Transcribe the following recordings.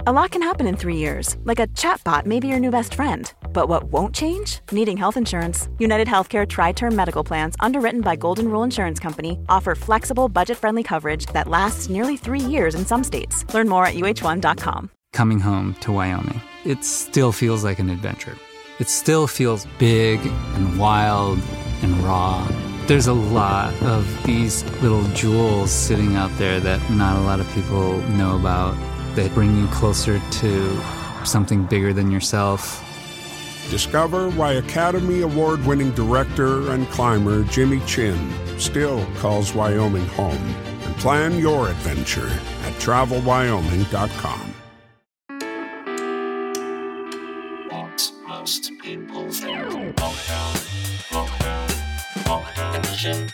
A lot can happen in 3 years, like a chatbot may be your new best friend. But what won't change? Needing health insurance. United Healthcare Tri-Term Medical Plans, underwritten by Golden Rule Insurance Company, offer flexible, budget-friendly coverage that lasts nearly 3 years in some states. Learn more at uh1.com. Coming home to Wyoming, it still feels like an adventure. It still feels big and wild and raw. There's a lot of these little jewels sitting out there that not a lot of people know about. They bring you closer to something bigger than yourself. Discover why Academy Award-winning director and climber Jimmy Chin still calls Wyoming home. And plan your adventure at travelwyoming.com. What most people think. Lockdown edition.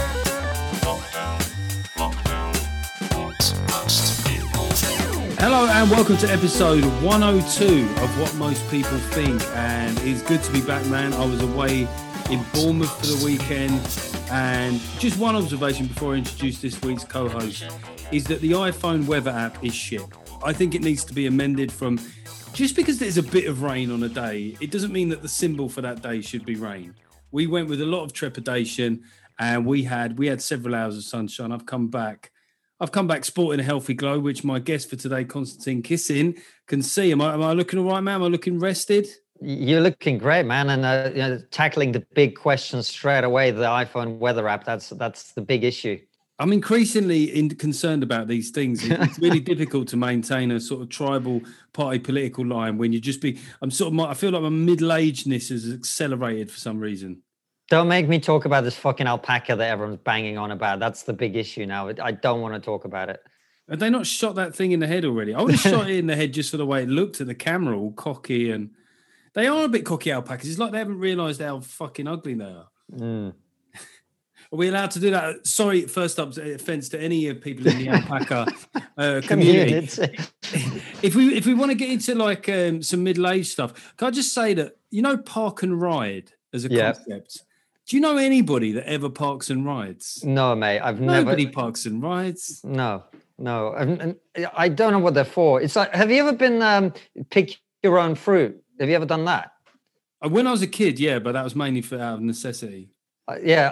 Lockdown. What most people think. Hello and welcome to episode 102 of What Most People Think, and it's good to be back, man. I was away in Bournemouth for the weekend, and just one observation before I introduce this week's co-host is that the iPhone weather app is shit. I think it needs to be amended from just because there's a bit of rain on a day, it doesn't mean that the symbol for that day should be rain. We went with a lot of trepidation, and we had several hours of sunshine. I've come back sporting a healthy glow, which my guest for today, Konstantin Kisin, can see. Am I looking all right, man? Am I looking rested? You're looking great, man. And tackling the big questions straight away, the iPhone weather app, that's the big issue. I'm increasingly concerned about these things. It's really difficult to maintain a sort of tribal party political line when I feel like my middle-agedness has accelerated for some reason. Don't make me talk about this fucking alpaca that everyone's banging on about. That's the big issue now. I don't want to talk about it. Have they not shot that thing in the head already? I would have shot it in the head just for the way it looked at the camera, all cocky. And they are a bit cocky, alpacas. It's like they haven't realised how fucking ugly they are. Mm. Are we allowed to do that? Sorry, first up, offence to any people in the alpaca community. If we want to get into like some middle-aged stuff, can I just say that, park and ride as a concept? Do you know anybody that ever parks and rides? No, mate. Nobody parks and rides. No. And I don't know what they're for. It's like, have you ever been pick your own fruit? Have you ever done that? When I was a kid, yeah, but that was mainly out of necessity. Yeah.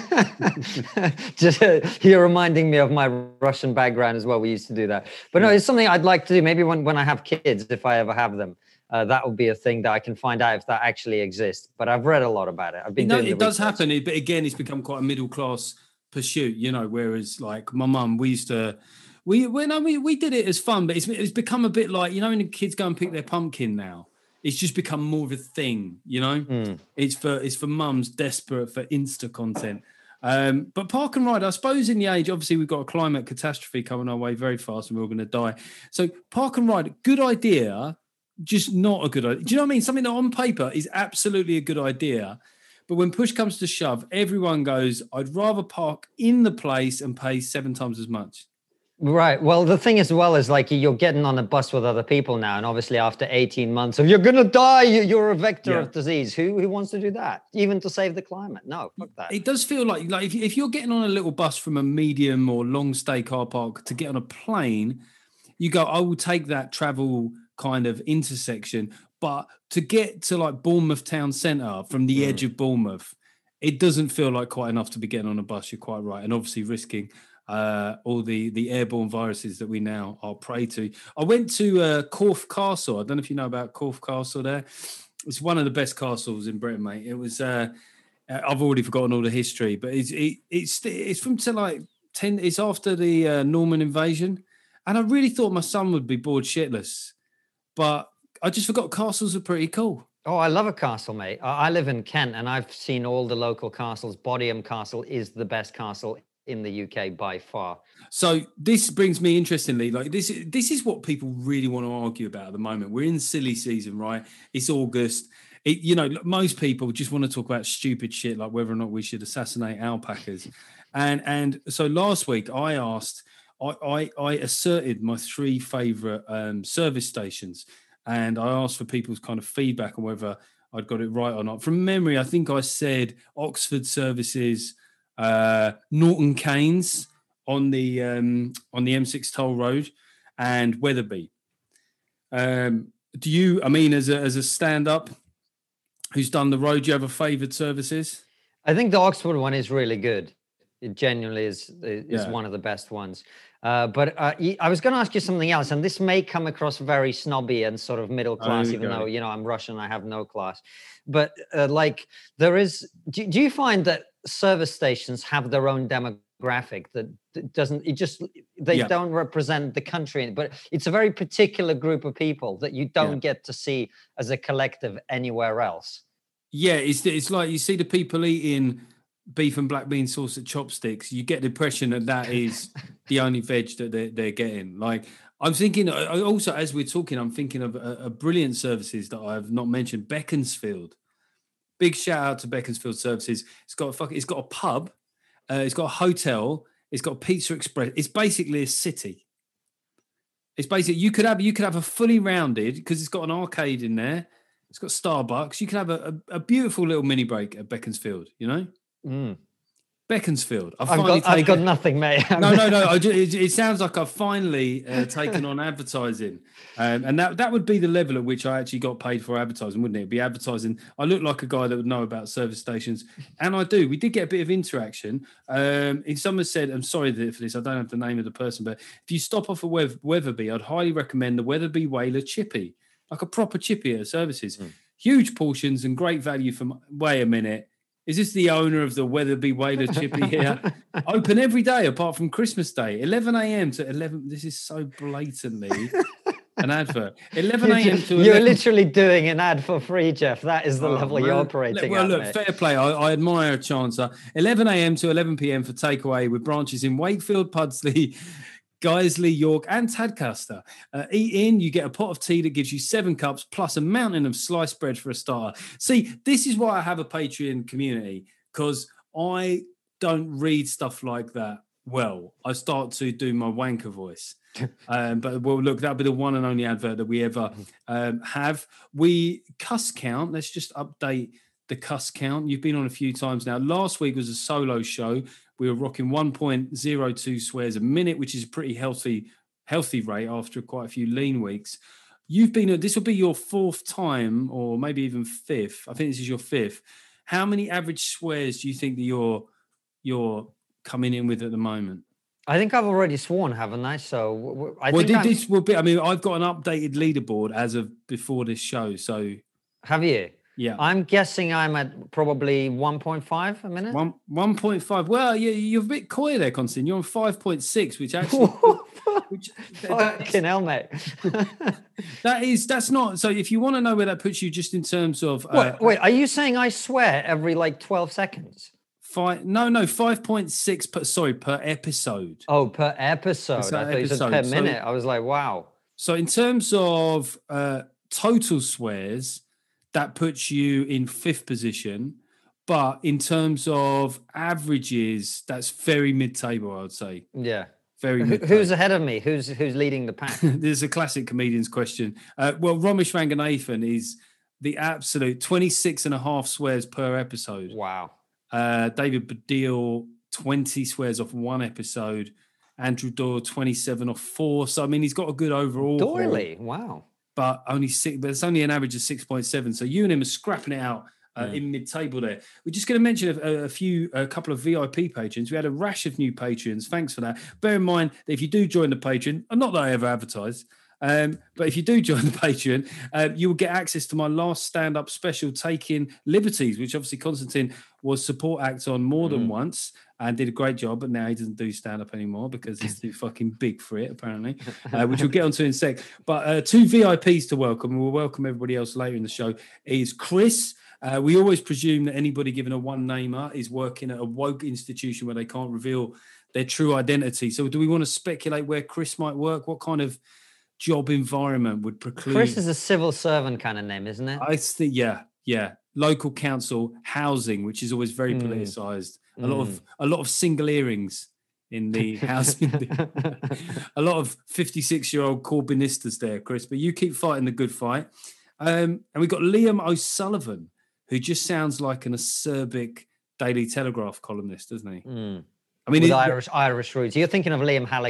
Just you're reminding me of my Russian background as well. We used to do that. But no, it's something I'd like to do. Maybe when I have kids, if I ever have them. That would be a thing that I can find out if that actually exists. But I've read a lot about it. I've been doing it does happen, but again, it's become quite a middle class pursuit. Whereas like my mum, we did it as fun, but it's become a bit like when the kids go and pick their pumpkin now. It's just become more of a thing. It's for mums desperate for Insta content. But park and ride, I suppose, in the age, obviously, we've got a climate catastrophe coming our way very fast, and we're all going to die. So park and ride, good idea. Just not a good idea. Do you know what I mean? Something that on paper is absolutely a good idea, but when push comes to shove, everyone goes, I'd rather park in the place and pay 7 times as much. Right. Well, the thing as well is like you're getting on a bus with other people now, and obviously after 18 months of you're going to die, you're a vector of disease. Who wants to do that? Even to save the climate? No, fuck that. It does feel like if you're getting on a little bus from a medium or long stay car park to get on a plane, you go, I will take that travel kind of intersection, but to get to like Bournemouth town centre from the edge of Bournemouth, it doesn't feel like quite enough to be getting on a bus. You're quite right, and obviously risking all the airborne viruses that we now are prey to. I went to Corfe Castle. I don't know if you know about Corfe Castle there. It's one of the best castles in Britain, mate. It was I've already forgotten all the history, but it's from like 10. It's after the Norman invasion, and I really thought my son would be bored shitless. But I just forgot castles are pretty cool. Oh, I love a castle, mate. I live in Kent, and I've seen all the local castles. Bodiam Castle is the best castle in the UK by far. So this brings me interestingly, like this is what people really want to argue about at the moment. We're in silly season, right? It's August. Most people just want to talk about stupid shit like whether or not we should assassinate alpacas. And so last week I asked. I asserted my 3 favourite service stations, and I asked for people's kind of feedback on whether I'd got it right or not. From memory, I think I said Oxford Services, Norton Keynes on the M6 toll road, and Wetherby. Do you? I mean, as a stand-up who's done the road, do you have a favoured services? I think the Oxford one is really good. It genuinely is one of the best ones. But I was going to ask you something else, and this may come across very snobby and sort of middle class, even though, you know, I'm Russian, I have no class. But like there is, do you find that service stations have their own demographic that they don't represent the country, but it's a very particular group of people that you don't get to see as a collective anywhere else? Yeah, it's like you see the people eating beef and black bean sauce at Chopsticks. You get the impression that is the only veg that they're getting. Like, I'm thinking also, as we're talking, I'm thinking of a brilliant services that I've not mentioned, Beaconsfield. Big shout out to Beaconsfield Services. It's got a pub, it's got a hotel, it's got a Pizza Express. It's basically a city. It's basically you could have a fully rounded, because it's got an arcade in there. It's got Starbucks. You can have a beautiful little mini break at Beaconsfield, you know? Beaconsfield. I've got nothing, mate. No. It sounds like I've finally taken on advertising. And that would be the level at which I actually got paid for advertising, wouldn't it? It'd be advertising. I look like a guy that would know about service stations. And I do. We did get a bit of interaction. If someone said, I'm sorry for this, I don't have the name of the person, but if you stop off at Wetherby, I'd highly recommend the Wetherby Whaler Chippy, like a proper chippy at services. Huge portions and great value from, wait a minute. Is this the owner of the Wetherby Whaler Chippy here? Open every day apart from Christmas Day, 11 a.m. to 11. This is so blatantly an advert. 11 a.m. to 11. You're literally doing an ad for free, Jeff. That is the level you're operating well, at. Look, mate. fair play. I admire a chancer. 11 a.m. to 11 p.m. for takeaway with branches in Wakefield, Pudsley, Guiseley, York, and Tadcaster. Eat in, you get a pot of tea that gives you 7 cups plus a mountain of sliced bread for a starter. See, this is why I have a Patreon community, because I don't read stuff like that well. I start to do my wanker voice. But well, look, that'll be the one and only advert that we ever have. We cuss count. Let's just update the cuss count. You've been on a few times now. Last week was a solo show. We were rocking 1.02 swears a minute, which is a pretty healthy rate after quite a few lean weeks. This will be your 4th time, or maybe even 5th. I think this is your 5th. How many average swears do you think that you're coming in with at the moment? I think I've already sworn, haven't I? So this will be. I mean, I've got an updated leaderboard as of before this show. So have you? Yeah. I'm guessing I'm at probably 1.5 a minute. 1.5. Well, you're a bit coy there, Constantine. You're on 5.6, which actually... Fucking hell, mate. That's not... So if you want to know where that puts you just in terms of... Wait, are you saying I swear every 12 seconds? 5.6 per episode. Oh, per episode. I thought you said per minute. I was like, wow. So in terms of total swears... that puts you in 5th position. But in terms of averages, that's very mid-table, I would say. Yeah. Very mid-table. Who's ahead of me? Who's leading the pack? There's a classic comedian's question. Well, Ramesh Ranganathan is the absolute 26.5 swears per episode. Wow. David Baddiel, 20 swears off 1 episode. Andrew Doyle, 27 off 4. So, I mean, he's got a good overall. Doyley, wow. But it's only an average of 6.7. So you and him are scrapping it out in mid-table there. We're just going to mention a couple of VIP patrons. We had a rash of new patrons. Thanks for that. Bear in mind that if you do join the Patreon, not that I ever advertise, but if you do join the Patreon, you will get access to my last stand-up special, Taking Liberties, which obviously Constantine was support act on more than once and did a great job, but now he doesn't do stand-up anymore because he's too fucking big for it, apparently, which we'll get onto in a sec. But 2 VIPs to welcome, and we'll welcome everybody else later in the show, is Chris. We always presume that anybody given a one-namer is working at a woke institution where they can't reveal their true identity. So do we want to speculate where Chris might work? What kind of job environment would preclude? Chris is a civil servant kind of name, isn't it? I think, yeah. Local council housing, which is always very politicised. A lot of single earrings in the housing. A lot of 56-year-old Corbynistas there, Chris. But you keep fighting the good fight. And we've got Liam O'Sullivan, who just sounds like an acerbic Daily Telegraph columnist, doesn't he? I mean, Irish roots. You're thinking of Liam Halligan.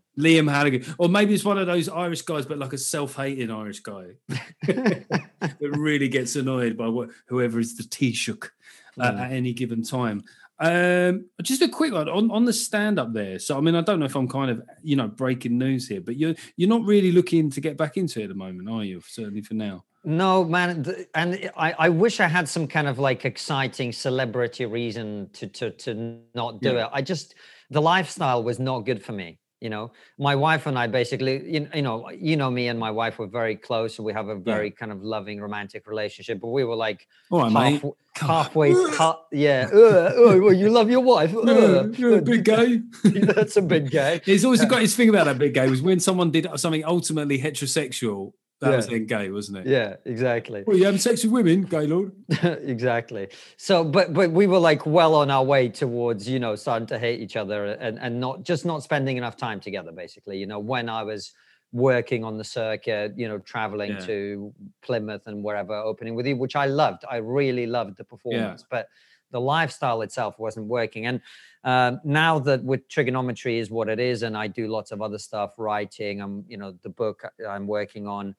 Liam Halligan, or maybe it's one of those Irish guys, but like a self-hating Irish guy that really gets annoyed by whoever is the Taoiseach at any given time. Just a quick one on the stand-up there. So, I mean, I don't know if I'm kind of, breaking news here, but you're not really looking to get back into it at the moment, are you? Certainly for now. No, man. And I wish I had some kind of like exciting celebrity reason to not do it. The lifestyle was not good for me. My wife and I basically, me and my wife were very close. And we have a very kind of loving, romantic relationship. But we were like halfway. Well, you love your wife. You're a big gay. That's a big gay. He's always got his thing about that big gay was when someone did something ultimately heterosexual. That was then gay, wasn't it? Yeah, exactly. Well, you having sex with women, gay lord. Exactly. So, but we were like well on our way towards, starting to hate each other and not spending enough time together, basically. When I was working on the circuit, traveling to Plymouth and wherever, opening with you, which I loved. I really loved the performance, but the lifestyle itself wasn't working. And now that with Trigonometry is what it is, and I do lots of other stuff, writing, the book I'm working on,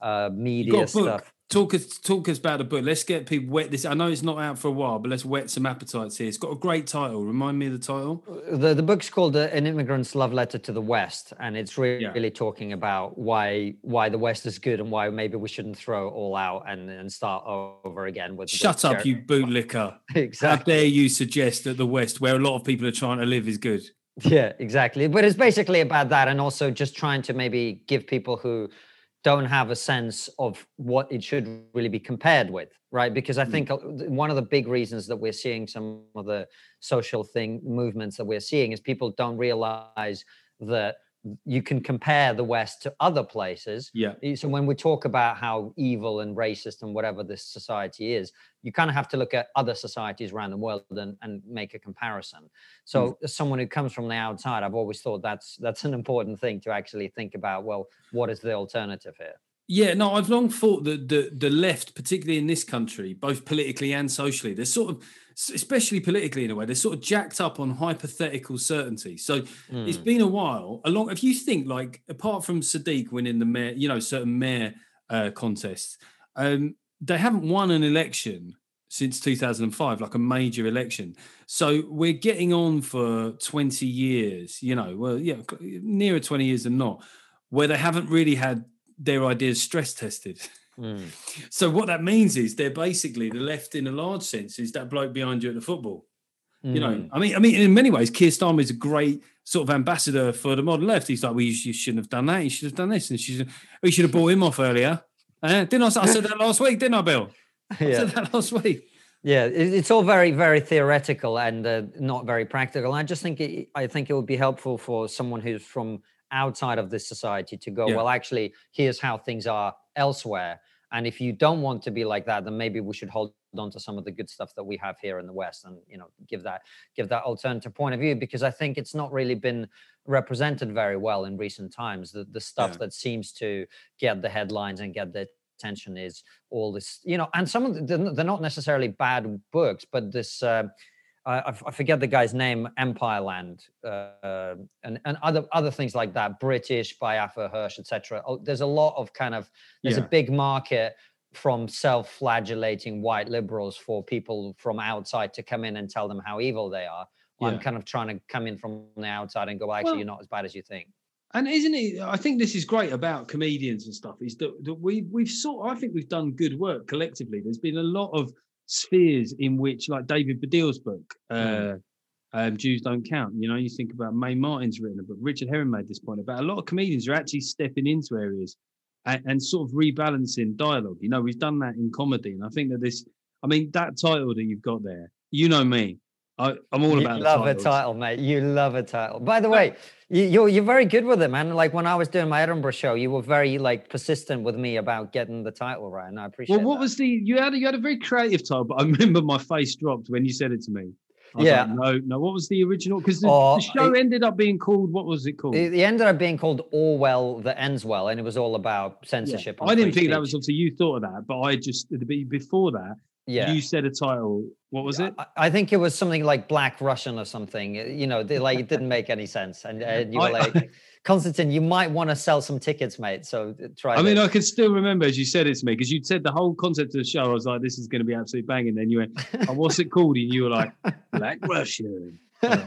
media stuff. Talk us about the book. Let's get people wet this. I know it's not out for a while, but let's whet some appetites here. It's got a great title. Remind me of the title. The book's called An Immigrant's Love Letter to the West, and it's really talking about why the West is good and why maybe we shouldn't throw it all out and start over again with. Shut up, you bootlicker! Exactly. How dare you suggest that the West, where a lot of people are trying to live, is good? Yeah, exactly. But it's basically about that, and also just trying to maybe give people who don't have a sense of what it should really be compared with, right? Because I think one of the big reasons that we're seeing some of the social movements that we're seeing is people don't realize that you can compare the West to other places. Yeah. So when we talk about how evil and racist and whatever this society is, you kind of have to look at other societies around the world and make a comparison. So as someone who comes from the outside, I've always thought that's an important thing to actually think about. Well, what is the alternative here? Yeah, no, I've long thought that the left, particularly in this country, both politically and socially, they're sort of, especially politically in a way, they're sort of jacked up on hypothetical certainty. So it's been a while. If you think, like, apart from Sadiq winning the mayor, certain mayor contests, they haven't won an election since 2005, like a major election. So we're getting on for 20 years, nearer 20 years than not, where they haven't really had their ideas stress tested. So what that means is they're basically the left in a large sense is that bloke behind you at the football. I mean, in many ways, Keir Starmer is a great sort of ambassador for the modern left. He's like, well, you shouldn't have done that. You should have done this. And we should have brought him off earlier. Didn't I? I said that last week, didn't I, Bill? I said that last week. Yeah, it's all very, very theoretical and not very practical. And I think it would be helpful for someone who's from outside of this society to go, well, actually, here's how things are elsewhere. And if you don't want to be like that, then maybe we should hold on to some of the good stuff that we have here in the West and, give that alternative point of view, because I think it's not really been represented very well in recent times. The stuff that seems to get the headlines and get the attention is all this, and some of they're not necessarily bad books, but this, I forget the guy's name, Empire Land, and other things like that, British by Affer Hirsch, etc. There's a lot of there's a big market from self-flagellating white liberals for people from outside to come in and tell them how evil they are. I'm kind of trying to come in from the outside and go, actually, you're not as bad as you think. And isn't it? I think this is great about comedians and stuff. Is that I think we've done good work collectively. There's been a lot of spheres in which, like David Baddiel's book, Jews Don't Count. You think about Mae Martin's written a book. Richard Herring made this point about a lot of comedians are actually stepping into areas and sort of rebalancing dialogue. We've done that in comedy, and I think that that title that you've got there, me. I'm all about the titles. You love a title, mate. You love a title. By the way, you're very good with it, man. Like when I was doing my Edinburgh show, you were very persistent with me about getting the title right, and I appreciate. Well, what was you had a very creative title, but I remember my face dropped when you said it to me. I was like, no. What was the original? Because the show ended up being called. What was it called? It ended up being called All Well That Ends Well, and it was all about censorship. I didn't think that was obviously you thought of that, but I just before that. Yeah. You said a title. What was it? I think it was something like Black Russian or something. It didn't make any sense. And you were like, Constantine, you might want to sell some tickets, mate. So try. I mean, I can still remember as you said it to me, because you'd said the whole concept of the show. I was like, this is going to be absolutely banging. Then you went, oh, what's it called? And you were like, Black Russian.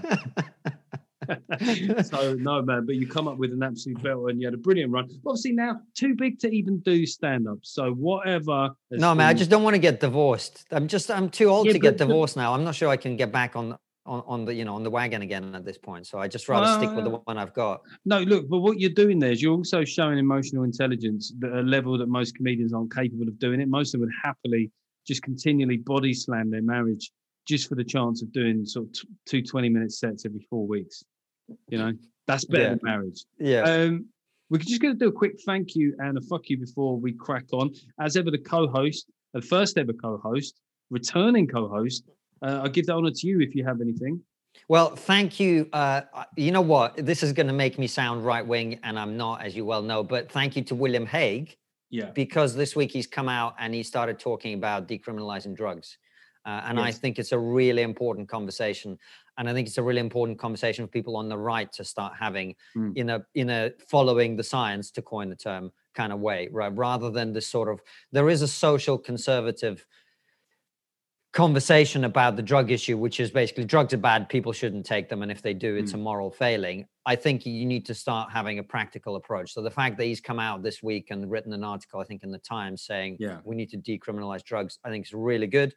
So no, man, but you come up with an absolute belter and you had a brilliant run. Obviously now too big to even do stand-up. So whatever. No, man, I just don't want to get divorced. I'm too old to get divorced now. I'm not sure I can get back on the wagon again at this point. So I just rather stick with the one I've got. No, look, but what you're doing there is you're also showing emotional intelligence at a level that most comedians aren't capable of doing it. Most of them would happily just continually body slam their marriage just for the chance of doing sort of 2 20-minute sets every 4 weeks. You know, that's better than marriage. Yeah. We're just going to do a quick thank you and a fuck you before we crack on. As ever, the co-host, the first ever co-host, returning co-host, I'll give that honor to you if you have anything. Well, thank you. You know what? This is going to make me sound right-wing, and I'm not, as you well know, but thank you to William Hague. Yeah. Because this week he's come out and he started talking about decriminalizing drugs. And I think it's a really important conversation. And I think it's a really important conversation for people on the right to start having in a following the science, to coin the term, kind of way, right? Rather than this sort of, there is a social conservative conversation about the drug issue, which is basically drugs are bad, people shouldn't take them, and if they do, it's a moral failing. I think you need to start having a practical approach. So the fact that he's come out this week and written an article, I think in the Times, saying we need to decriminalize drugs, I think is really good.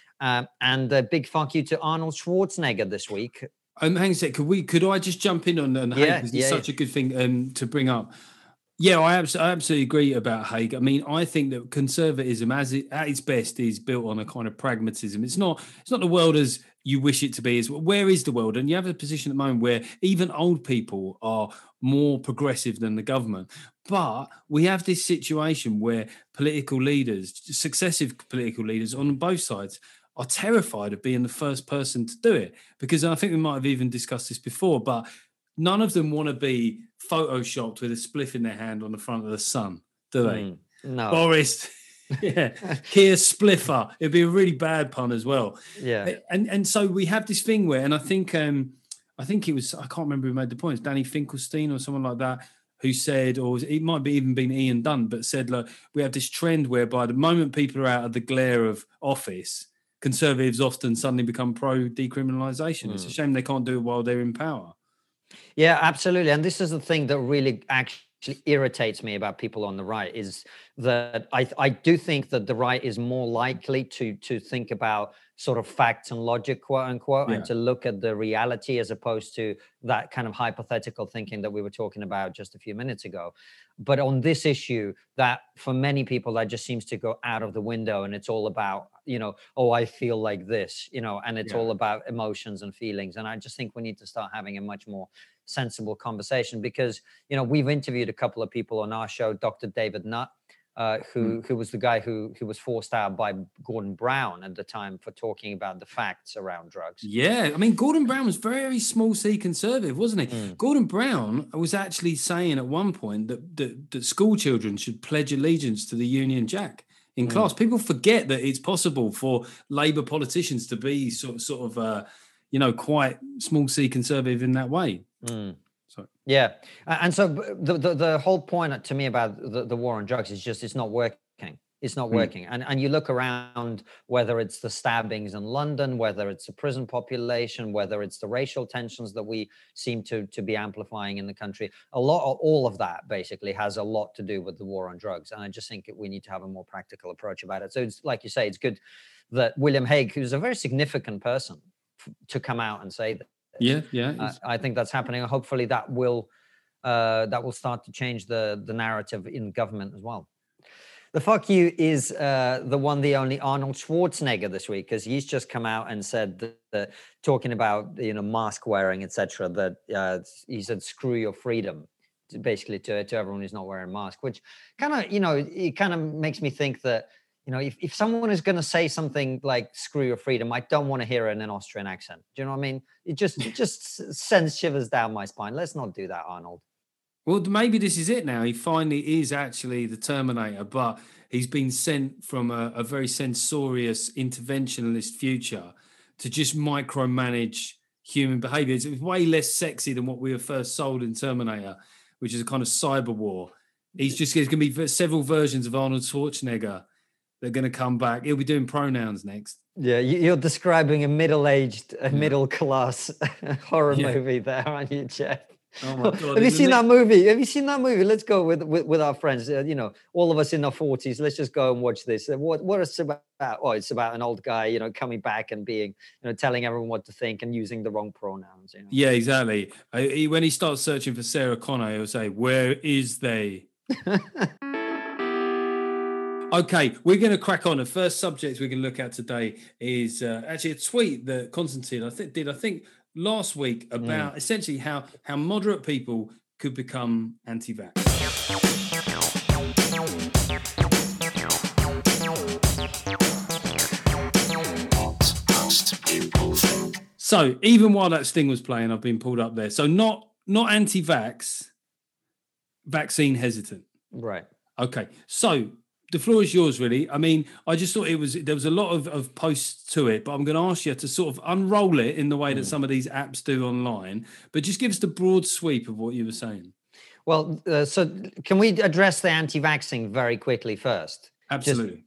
And a big fuck you to Arnold Schwarzenegger this week. Hang on a sec, could I just jump in on Hague? Because it's such a good thing to bring up. Yeah, I absolutely agree about Hague. I mean, I think that conservatism, at its best, is built on a kind of pragmatism. It's not the world as you wish it to be. Is where is the world? And you have a position at the moment where even old people are more progressive than the government. But we have this situation where political leaders, successive political leaders on both sides, are terrified of being the first person to do it. Because I think we might have even discussed this before, but none of them want to be photoshopped with a spliff in their hand on the front of the Sun, do they? No. Boris, Keir Spliffer. It'd be a really bad pun as well. Yeah. And so we have this thing where, and I think it was, I can't remember who made the point, Danny Finkelstein or someone like that, who said, or it might be even been Ian Dunn, but said, look, we have this trend whereby the moment people are out of the glare of office, conservatives often suddenly become pro-decriminalisation. It's a shame they can't do it while they're in power. Yeah, absolutely. And this is the thing that really actually irritates me about people on the right, is that I do think that the right is more likely to think about sort of facts and logic, quote unquote, and to look at the reality as opposed to that kind of hypothetical thinking that we were talking about just a few minutes ago. But on this issue, that for many people, that just seems to go out of the window, and it's all about, oh, I feel like this, and it's all about emotions and feelings. And I just think we need to start having a much more sensible conversation, because, we've interviewed a couple of people on our show, Dr. David Nutt, who was the guy who was forced out by Gordon Brown at the time for talking about the facts around drugs. Yeah, I mean, Gordon Brown was very small C conservative, wasn't he? Gordon Brown was actually saying at one point that school children should pledge allegiance to the Union Jack in class. People forget that it's possible for Labour politicians to be sort of quite small C conservative in that way. Yeah, and so the whole point to me about the war on drugs is just it's not working. It's not working. And you look around, whether it's the stabbings in London, whether it's the prison population, whether it's the racial tensions that we seem to be amplifying in the country, all of that basically has a lot to do with the war on drugs. And I just think we need to have a more practical approach about it. So it's like you say, it's good that William Hague, who's a very significant person, to come out and say that. Yeah. I think that's happening. Hopefully that will start to change the narrative in government as well. The fuck you is the one, the only Arnold Schwarzenegger this week, because he's just come out and said that talking about mask wearing, etc. That he said screw your freedom, basically to everyone who's not wearing a mask, which kind of it kind of makes me think that if someone is going to say something like screw your freedom, I don't want to hear it in an Austrian accent. Do you know what I mean? It just sends shivers down my spine. Let's not do that, Arnold. Well, maybe this is it now. He finally is actually the Terminator, but he's been sent from a very censorious, interventionist future to just micromanage human behavior. It's way less sexy than what we were first sold in Terminator. which is a kind of cyber war. There's going to be several versions of Arnold Schwarzenegger. They're going to come back. He'll be doing pronouns next. Yeah, you're describing a middle-aged, middle-class horror movie there, aren't you, Jeff? Oh my God! Have you seen that movie? Have you seen that movie? Let's go with our friends. All of us in our 40s. Let's just go and watch this. What is it about? Oh, it's about an old guy, coming back and being, telling everyone what to think and using the wrong pronouns. Yeah, exactly. When he starts searching for Sarah Connor, he'll say, "Where is they?" Okay, we're going to crack on. The first subject we're going to look at today is actually a tweet that Constantine I think last week about essentially how moderate people could become anti-vax. So even while that sting was playing, I've been pulled up there. So not anti-vax, vaccine hesitant. Right. Okay. So the floor is yours, really. I mean, I just thought there was a lot of posts to it, but I'm going to ask you to sort of unroll it in the way that some of these apps do online, but just give us the broad sweep of what you were saying. Well, so can we address the anti-vaxxing very quickly first? Absolutely.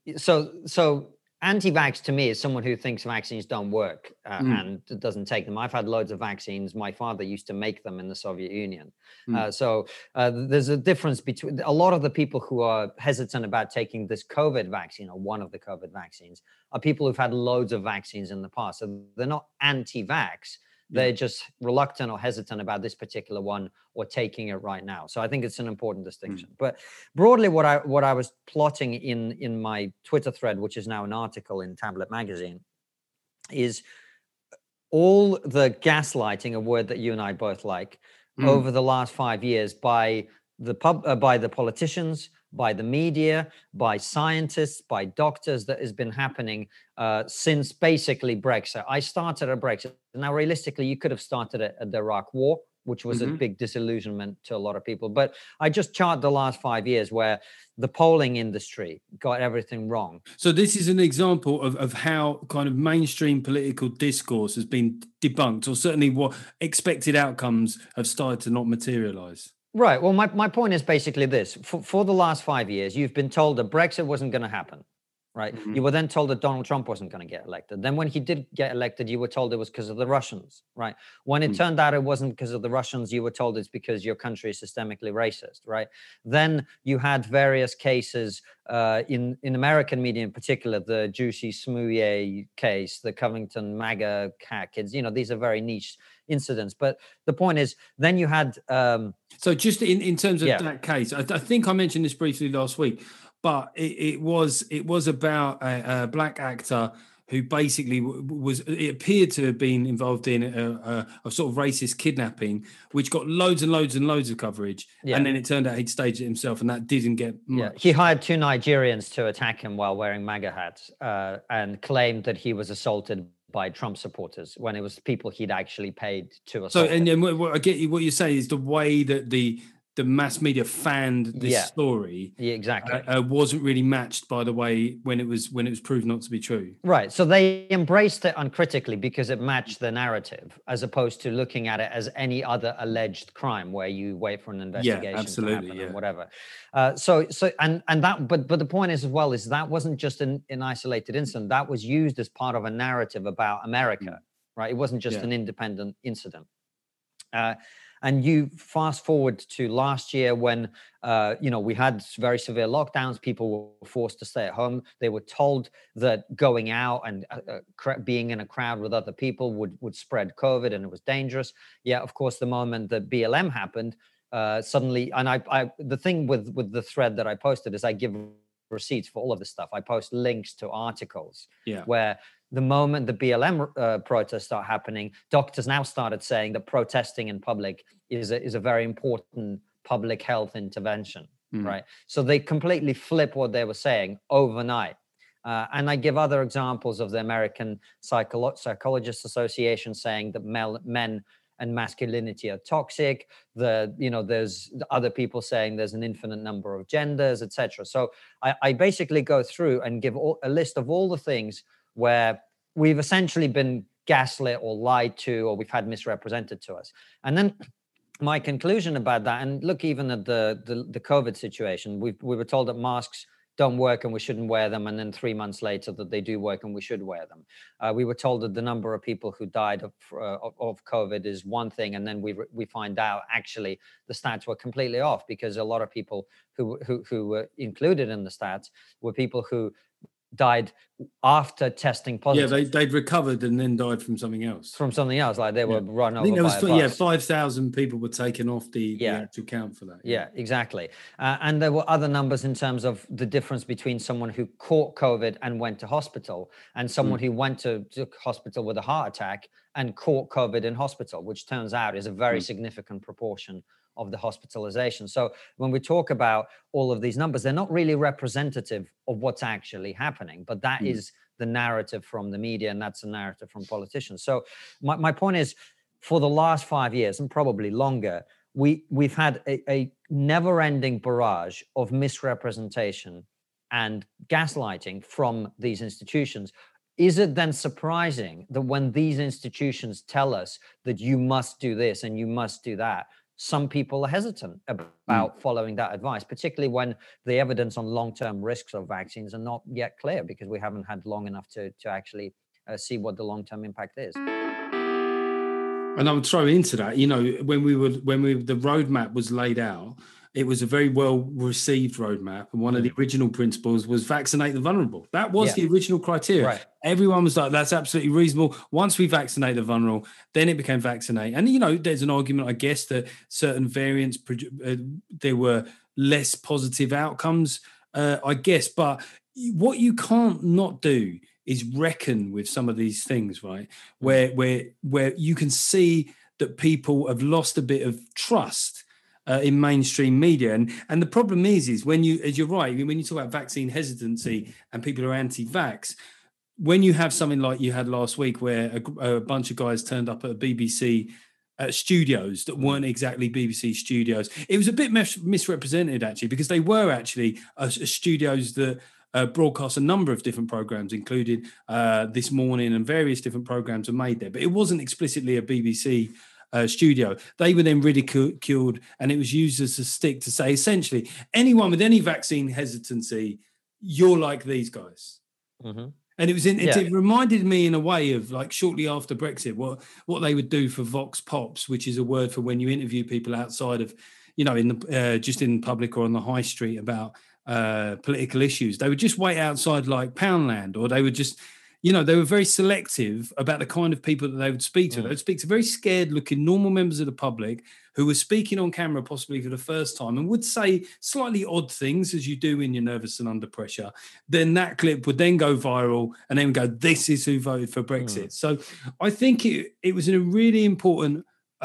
So anti-vax to me is someone who thinks vaccines don't work and doesn't take them. I've had loads of vaccines. My father used to make them in the Soviet Union. So there's a difference between a lot of the people who are hesitant about taking this COVID vaccine, or one of the COVID vaccines, are people who've had loads of vaccines in the past. So they're not anti-vax. They're just reluctant or hesitant about this particular one or taking it right now. So I think it's an important distinction. But broadly, what I was plotting in my Twitter thread, which is now an article in Tablet Magazine, is all the gaslighting, a word that you and I both like, over the last 5 years by the politicians, by the media, by scientists, by doctors, that has been happening since basically Brexit. I started at Brexit. Now, realistically, you could have started at the Iraq War, which was a big disillusionment to a lot of people. But I just chart the last 5 years where the polling industry got everything wrong. So this is an example of how kind of mainstream political discourse has been debunked, or certainly what expected outcomes have started to not materialize. Right. Well, my point is basically this. For the last 5 years, you've been told that Brexit wasn't going to happen, right? You were then told that Donald Trump wasn't going to get elected. Then when he did get elected, you were told it was because of the Russians, right? When it turned out it wasn't because of the Russians, you were told it's because your country is systemically racist, right? Then you had various cases in American media in particular, the Jussie Smollett case, the Covington MAGA kids, these are very niche incidents. But the point is, then you had... so just in terms of that case, I think I mentioned this briefly last week, but it was about a black actor who basically it appeared to have been involved in a sort of racist kidnapping, which got loads and loads and loads of coverage. And then it turned out he'd staged it himself, and that didn't get much. He hired 2 Nigerians to attack him while wearing MAGA hats and claimed that he was assaulted by Trump supporters when it was people he'd actually paid to assault. So, and then what I get what you're saying is the way that the mass media fanned this story, exactly, wasn't really matched by the way when it was proved not to be true. Right. So they embraced it uncritically because it matched the narrative, as opposed to looking at it as any other alleged crime where you wait for an investigation to happen and whatever. But the point is as well is that wasn't just an isolated incident. That was used as part of a narrative about America, right? It wasn't just an independent incident. And you fast forward to last year when, we had very severe lockdowns. People were forced to stay at home. They were told that going out and being in a crowd with other people would spread COVID, and it was dangerous. Yeah, of course, the moment that BLM happened, suddenly, and I the thing with the thread that I posted is I give receipts for all of this stuff. I post links to articles where the moment the BLM protests start happening, doctors now started saying that protesting in public is a very important public health intervention, right? So they completely flip what they were saying overnight. And I give other examples of the American Psychologists Association saying that men and masculinity are toxic. There's other people saying there's an infinite number of genders, etc. So I basically go through and give a list of all the things where we've essentially been gaslit or lied to, or we've had misrepresented to us. And then my conclusion about that, and look, even at the COVID situation, we were told that masks don't work and we shouldn't wear them, and then 3 months later that they do work and we should wear them. We were told that the number of people who died of COVID is one thing, and then we find out actually the stats were completely off, because a lot of people who were included in the stats were people who died after testing positive. Yeah, they'd recovered and then died from something else. From something else, like they were run over. I think there was by a bus. 5,000 people were taken off the actual count for that. Yeah, exactly. And there were other numbers in terms of the difference between someone who caught COVID and went to hospital and someone who went to hospital with a heart attack and caught COVID in hospital, which turns out is a very significant proportion of the hospitalization. So when we talk about all of these numbers, they're not really representative of what's actually happening, but that is the narrative from the media, and that's the narrative from politicians. So my point is, for the last 5 years, and probably longer, we've had a never-ending barrage of misrepresentation and gaslighting from these institutions. Is it then surprising that when these institutions tell us that you must do this and you must do that, some people are hesitant about following that advice, particularly when the evidence on long-term risks of vaccines are not yet clear, because we haven't had long enough to actually see what the long-term impact is. And I would throw into that, when the roadmap was laid out, it was a very well received roadmap. And one of the original principles was vaccinate the vulnerable. That was the original criteria. Right. Everyone was like, that's absolutely reasonable. Once we vaccinate the vulnerable, then it became vaccinate. And, there's an argument, I guess, that certain variants, there were less positive outcomes, I guess. But what you can't not do is reckon with some of these things, right? Where you can see that people have lost a bit of trust in mainstream media. And the problem is when you, as you're right, when you talk about vaccine hesitancy and people are anti-vax, when you have something like you had last week where a bunch of guys turned up at a BBC studios that weren't exactly BBC studios, it was a bit misrepresented, actually, because they were actually studios that broadcast a number of different programs, including This Morning, and various different programs are made there. But it wasn't explicitly a BBC studio. They were then ridiculed, and it was used as a stick to say, essentially, anyone with any vaccine hesitancy, you're like these guys. Mm-hmm. And it reminded me in a way of, like, shortly after Brexit, what they would do for Vox Pops, which is a word for when you interview people outside of, just in public or on the high street about political issues. They would just wait outside like Poundland, or they would just, they were very selective about the kind of people that they would speak to. They would speak to very scared looking normal members of the public who were speaking on camera possibly for the first time and would say slightly odd things, as you do when you're nervous and under pressure. Then that clip would then go viral, and then go, this is who voted for Brexit. So I think it was a really important,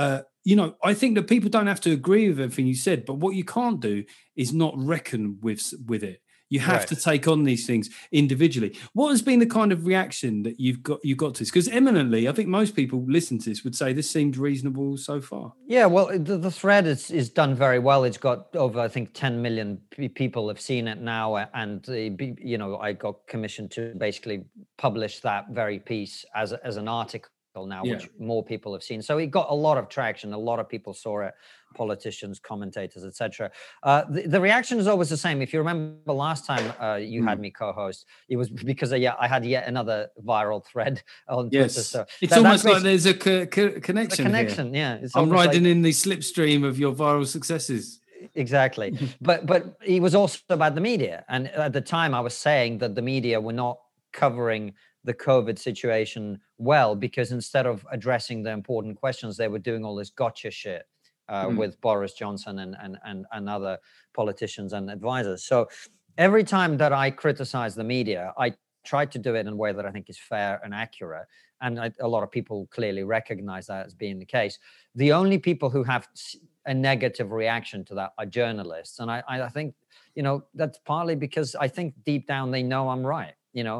I think that people don't have to agree with everything you said, but what you can't do is not reckon with it. You have to take on these things individually. What has been the kind of reaction that you've got to this? Because eminently, I think most people listen to this would say this seemed reasonable so far. Yeah, well, the thread is done very well. It's got over, I think, 10 million people have seen it now. And, I got commissioned to basically publish that very piece as an article now, which more people have seen. So it got a lot of traction. A lot of people saw it, politicians, commentators, etc. The reaction is always the same. If you remember last time you had me co-host, it was because I had yet another viral thread on Twitter. So it's almost like there's a connection. A connection, here. I'm riding in the slipstream of your viral successes. Exactly. but it was also about the media. And at the time I was saying that the media were not covering the COVID situation well, because instead of addressing the important questions, they were doing all this gotcha shit with Boris Johnson and other politicians and advisors. So every time that I criticize the media, I try to do it in a way that I think is fair and accurate. And a lot of people clearly recognize that as being the case. The only people who have a negative reaction to that are journalists. And I think, that's partly because I think deep down they know I'm right.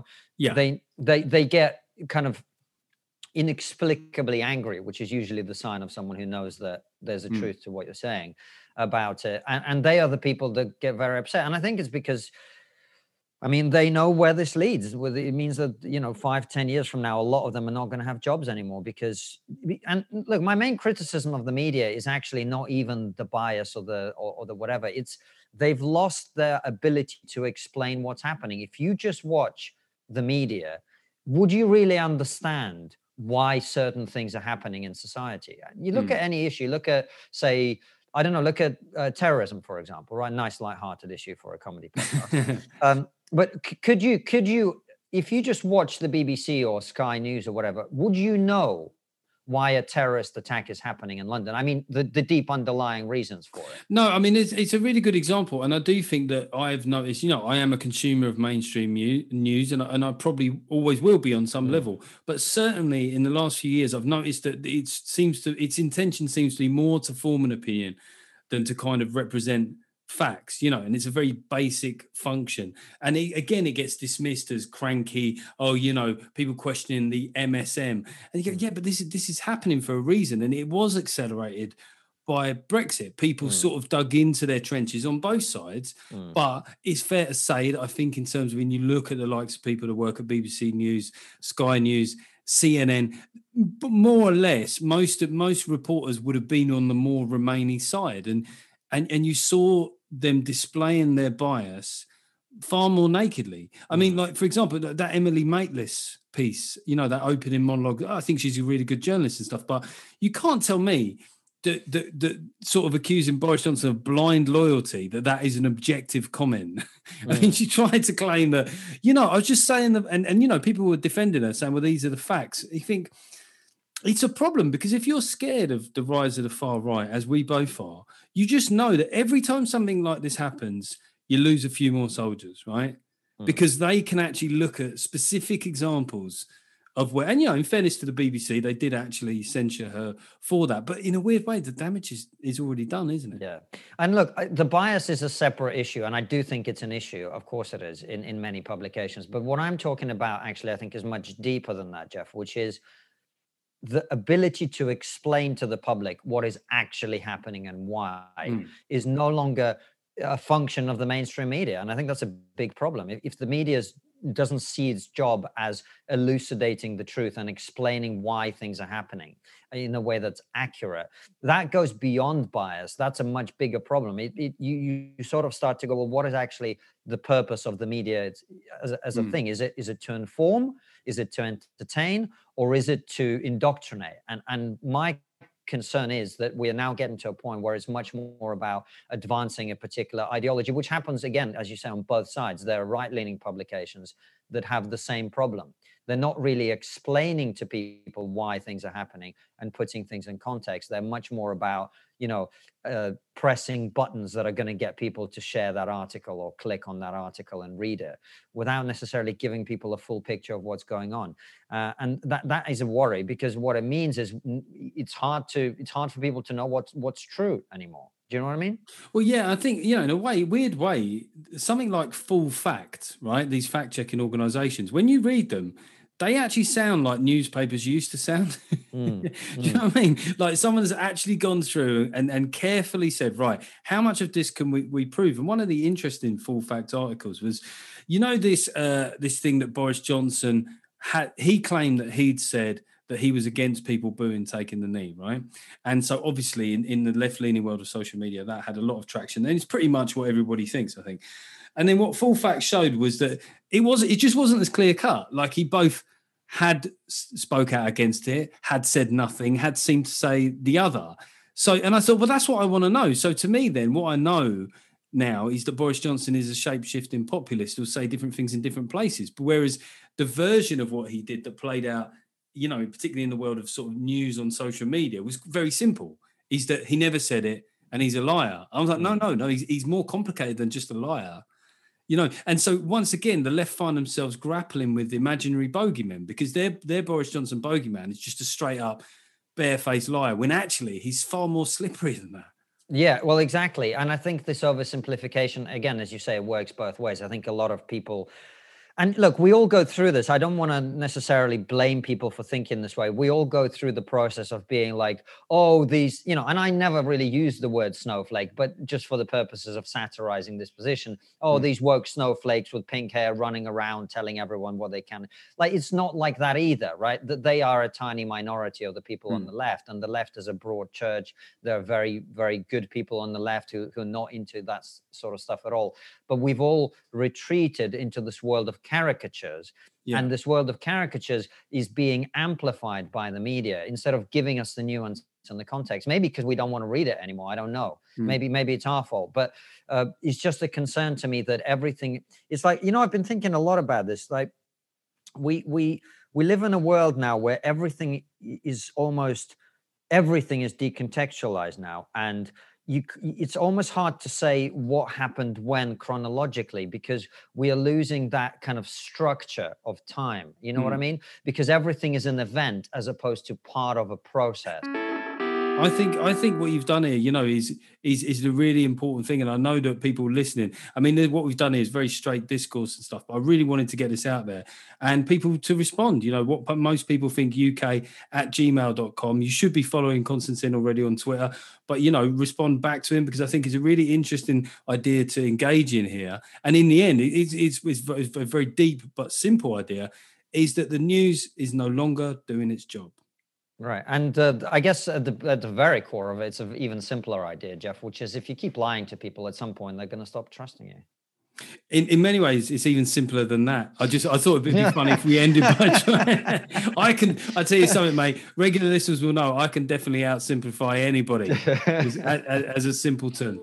They get kind of inexplicably angry, which is usually the sign of someone who knows that there's a truth to what you're saying about it. And they are the people that get very upset. And I think it's because I mean, they know where this leads. It means that, 5-10 years from now, a lot of them are not going to have jobs anymore because, and look, my main criticism of the media is actually not even the bias or the whatever. It's they've lost their ability to explain what's happening. If you just watch the media, would you really understand why certain things are happening in society? You look at any issue, look at, say, I don't know, look at terrorism, for example, right? Nice, lighthearted issue for a comedy podcast. But could you, if you just watch the BBC or Sky News or whatever, would you know why a terrorist attack is happening in London? I mean, the deep underlying reasons for it. No, I mean, it's a really good example. And I do think that I've noticed, I am a consumer of mainstream news and I probably always will be on some level. But certainly in the last few years, I've noticed that its intention seems to be more to form an opinion than to kind of represent facts, and it's a very basic function. And it gets dismissed as cranky. Oh, people questioning the MSM, and you go, yeah, but this is happening for a reason, and it was accelerated by Brexit. People sort of dug into their trenches on both sides. But it's fair to say that I think in terms of when you look at the likes of people that work at BBC News, Sky News, CNN, but more or less, most reporters would have been on the more Remainy side, and you saw them displaying their bias far more nakedly. I mean, like, for example, that Emily Maitlis piece, that opening monologue, I think she's a really good journalist and stuff, but you can't tell me that sort of accusing Boris Johnson of blind loyalty, that is an objective comment. I mean, she tried to claim that, I was just saying that, and people were defending her, saying, well, these are the facts. You think, it's a problem because if you're scared of the rise of the far right, as we both are, you just know that every time something like this happens, you lose a few more soldiers, right? Because they can actually look at specific examples of where, and in fairness to the BBC, they did actually censure her for that. But in a weird way, the damage is already done, isn't it? Yeah. And look, the bias is a separate issue, and I do think it's an issue. Of course it is in many publications. But what I'm talking about, actually, I think is much deeper than that, Jeff, which is the ability to explain to the public what is actually happening and why is no longer a function of the mainstream media. And I think that's a big problem. If the media doesn't see its job as elucidating the truth and explaining why things are happening in a way that's accurate, that goes beyond bias. That's a much bigger problem. You sort of start to go, well, what is actually the purpose of the media as a thing? Is it to inform? Is it to entertain? Or is it to indoctrinate? And my concern is that we are now getting to a point where it's much more about advancing a particular ideology, which happens, again, as you say, on both sides. There are right-leaning publications that have the same problem. They're not really explaining to people why things are happening and putting things in context. They're much more about, pressing buttons that are going to get people to share that article or click on that article and read it without necessarily giving people a full picture of what's going on. And that is a worry, because what it means is it's hard for people to know what's true anymore. Do you know what I mean? Well, yeah, I think, in a weird way, something like Full Fact, right? These fact-checking organizations, when you read them, they actually sound like newspapers used to sound. Do you know what I mean? Like someone has actually gone through and carefully said, right, how much of this can we prove? And one of the interesting Full Fact articles was, this thing that Boris Johnson had, he claimed that he'd said that he was against people booing taking the knee, right? And so obviously in the left-leaning world of social media, that had a lot of traction. And it's pretty much what everybody thinks, I think. And then what Full Fact showed was that it just wasn't as clear cut. Like he both had spoke out against it, had said nothing, had seemed to say the other. So, and I thought, well, that's what I want to know. So to me then, what I know now is that Boris Johnson is a shape-shifting populist who'll say different things in different places. But whereas the version of what he did that played out, particularly in the world of sort of news on social media, was very simple. Is that he never said it and he's a liar. I was like, no, he's more complicated than just a liar. And so once again, the left find themselves grappling with imaginary bogeymen because their Boris Johnson bogeyman is just a straight up barefaced liar, when actually he's far more slippery than that. Yeah, well, exactly. And I think this oversimplification, again, as you say, it works both ways. I think a lot of people And look, we all go through this. I don't want to necessarily blame people for thinking this way. We all go through the process of being like, oh, these, you know, and I never really use the word snowflake, but just for the purposes of satirizing this position, oh, these woke snowflakes with pink hair running around telling everyone what they can. Like, it's not like that either, right? That they are a tiny minority of the people on the left, and the left is a broad church. There are very, very good people on the left who are not into that sort of stuff at all. But we've all retreated into this world of caricatures, and this world of caricatures is being amplified by the media instead of giving us the nuance and the context. Maybe because we don't want to read it anymore. I don't know. Maybe it's our fault, but it's just a concern to me that everything. It's like, you know, I've been thinking a lot about this. Like, we live in a world now where everything is decontextualized now, and it's almost hard to say what happened when chronologically, because we are losing that kind of structure of time. You know what I mean? Because everything is an event as opposed to part of a process. I think what you've done here, you know, is the really important thing. And I know that people listening, I mean, what we've done here is very straight discourse and stuff, but I really wanted to get this out there and people to respond. You know, what most people think, UK@gmail.com. You should be following Konstantin already on Twitter, but, you know, respond back to him, because I think it's a really interesting idea to engage in here. And in the end, it's a very deep but simple idea, is that the news is no longer doing its job. Right. And I guess at the very core of it, it's an even simpler idea, Jeff, which is if you keep lying to people, at some point, they're going to stop trusting you. In many ways, it's even simpler than that. I thought it'd be funny if we ended by trying. I tell you something, mate. Regular listeners will know I can definitely outsimplify anybody as a simpleton.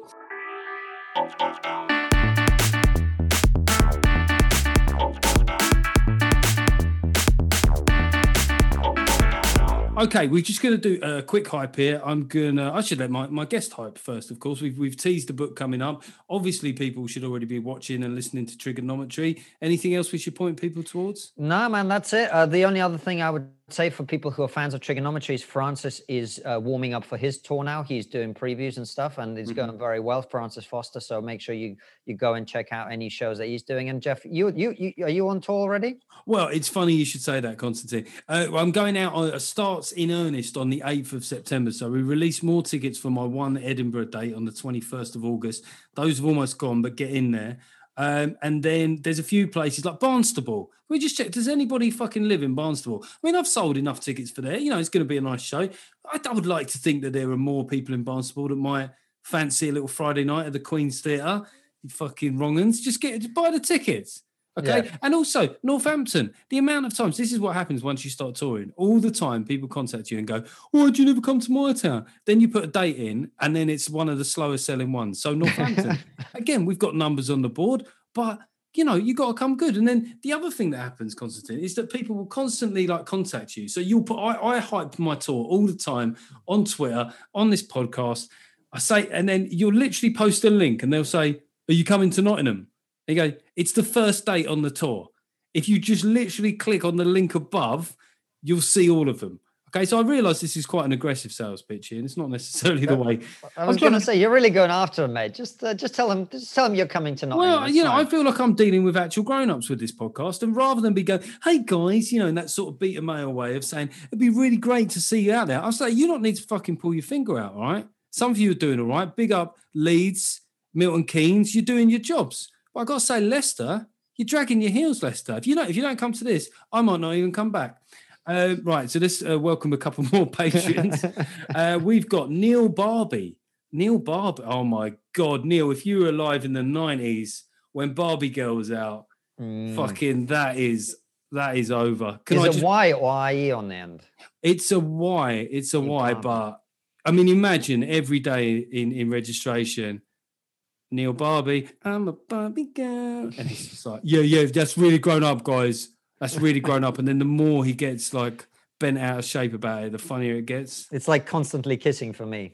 Okay, we're just going to do a quick hype here. I should let my guest hype first, of course. We've teased the book coming up. Obviously, people should already be watching and listening to Trigonometry. Anything else we should point people towards? No, man, that's it. The only other thing I would say for people who are fans of Trigonometry is Francis is warming up for his tour now. He's doing previews and stuff, and it's going very well, Francis Foster. So make sure you go and check out any shows that he's doing. And Jeff, you are you on tour already? Well, it's funny you should say that, Konstantin. I'm going out starts in earnest on the 8th of September. So we release more tickets for my one Edinburgh date on the 21st of August. Those have almost gone, but get in there. And then there's a few places like Barnstaple. We just checked, does anybody fucking live in Barnstaple? I mean, I've sold enough tickets for there. You know, it's going to be a nice show. I would like to think that there are more people in Barnstaple that might fancy a little Friday night at the Queen's Theatre. You fucking wrong-uns. Just buy the tickets. Okay. Yeah. And also Northampton, the amount of times, this is what happens once you start touring. All the time people contact you and go, why do you never come to my town? Then you put a date in and then it's one of the slowest selling ones. So Northampton, again, we've got numbers on the board, but you know, you got to come good. And then the other thing that happens, Konstantin, is that people will constantly contact you. So you'll put, I hype my tour all the time on Twitter, on this podcast. I say, and then you'll literally post a link and they'll say, are you coming to Nottingham? You go, it's the first date on the tour. If you just literally click on the link above, you'll see all of them. Okay, so I realise this is quite an aggressive sales pitch here, and it's not necessarily the way. I was going to say, you're really going after them, mate. Just tell them you're coming to Nottingham. Well, you know, I feel like I'm dealing with actual grown-ups with this podcast, and rather than be going, hey guys, you know, in that sort of beta male way of saying it'd be really great to see you out there, I'll say you don't need to fucking pull your finger out, all right? Some of you are doing all right. Big up Leeds, Milton Keynes. You're doing your jobs. But I got to say, Leicester, you're dragging your heels, Leicester. If you don't come to this, I might not even come back. Right, so let's welcome a couple more patrons. We've got Neil Barbie. Neil Barbie. Oh my God, Neil! If you were alive in the 90s when Barbie Girl was out, fucking that is over. Is it Y or IE on the end? It's a Y. It's a Y. But I mean, imagine every day in registration. Neil Barbie, I'm a Barbie girl. And he's just like, yeah, that's really grown up, guys. That's really grown up. And then the more he gets bent out of shape about it, the funnier it gets. It's like constantly kissing for me.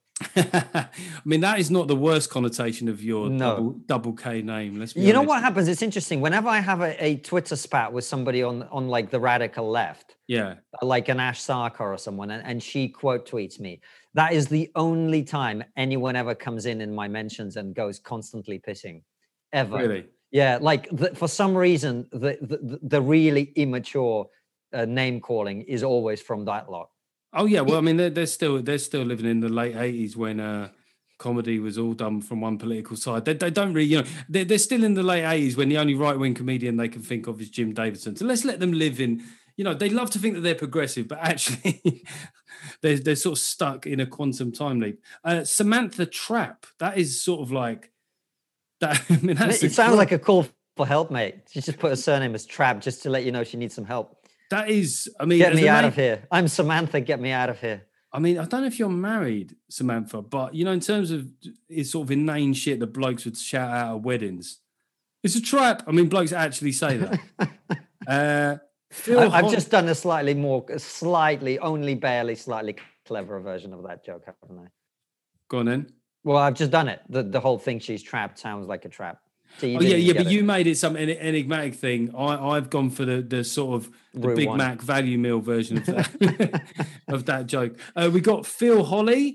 I mean, that is not the worst connotation of your double K name. Let's be honest. Know what happens? It's interesting. Whenever I have a Twitter spat with somebody on like the radical left, like an Ash Sarkar or someone, and she quote tweets me, that is the only time anyone ever comes in my mentions and goes constantly pissing, ever. Really? Yeah, like for some reason, the really immature name calling is always from that lot. Oh yeah, well, I mean, they're still living in the late 80s when comedy was all done from one political side. They don't really, they're still in the late 80s when the only right-wing comedian they can think of is Jim Davidson. So let's let them live in. They love to think that they're progressive, but actually they're sort of stuck in a quantum time leap. Samantha Trapp, that is sort of like that. I mean, it sounds like a call for help, mate. She just put her surname as Trapp just to let you know she needs some help. That is, I mean, get me out of here. I'm Samantha. Get me out of here. I mean, I don't know if you're married, Samantha, but in terms of it's sort of inane shit that blokes would shout out at weddings. It's a trap. I mean, blokes actually say that. I've just done a slightly, only barely slightly cleverer version of that joke, haven't I? Go on then. Well, I've just done it. The whole thing, she's trapped, sounds like a trap. So but you made it some enigmatic thing. I've gone for the sort of the Route Big 1. Mac value meal version of that of that joke. We got Phil Holly.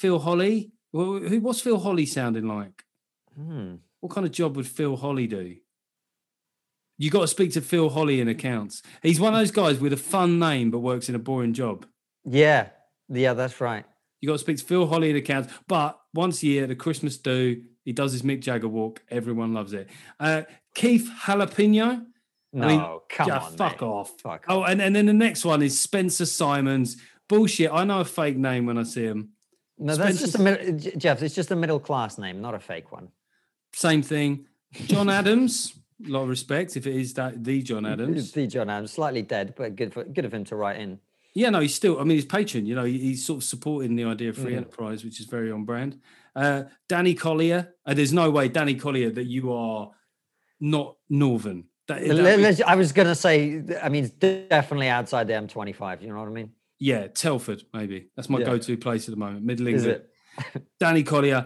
What's Phil Holly sounding like? What kind of job would Phil Holly do? You got to speak to Phil Holly in accounts. He's one of those guys with a fun name but works in a boring job. Yeah, that's right. You got to speak to Phil Holly in accounts, but once a year, the Christmas do, he does his Mick Jagger walk. Everyone loves it. Keith Jalapeno. Come on, fuck off. And then the next one is Spencer Simons. Bullshit. I know a fake name when I see him. No, that's just Jeff. It's just a middle class name, not a fake one. Same thing. John Adams. A lot of respect if it is the John Adams. The John Adams, slightly dead, but good of him to write in. Yeah, no, he's still. I mean, he's patron. He's sort of supporting the idea of free enterprise, which is very on brand. Danny Collier. There's no way, Danny Collier, that you are not Northern. I was going to say, I mean, it's definitely outside the M25. You know what I mean? Yeah, Telford, maybe. That's my go-to place at the moment. Middle England. Is it? Danny Collier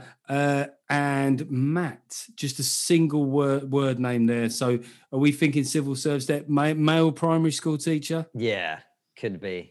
and Matt. Just a single word name there. So are we thinking civil service there? Male primary school teacher? Yeah, could be.